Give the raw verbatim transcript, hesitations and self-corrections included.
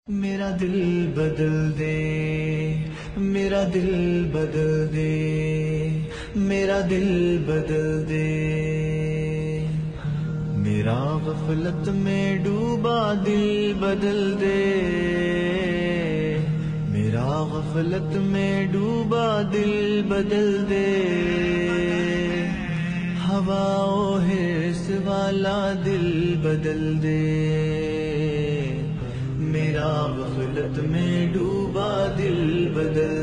मेरा दिल बदल दे, मेरा दिल बदल दे, मेरा दिल बदल दे। मेरा गफलत में डूबा दिल बदल दे, मेरा गफलत में डूबा दिल बदल दे। हवाओं हिर्स वाला दिल बदल दे, मेरा गफलत में डूबा दिल बदल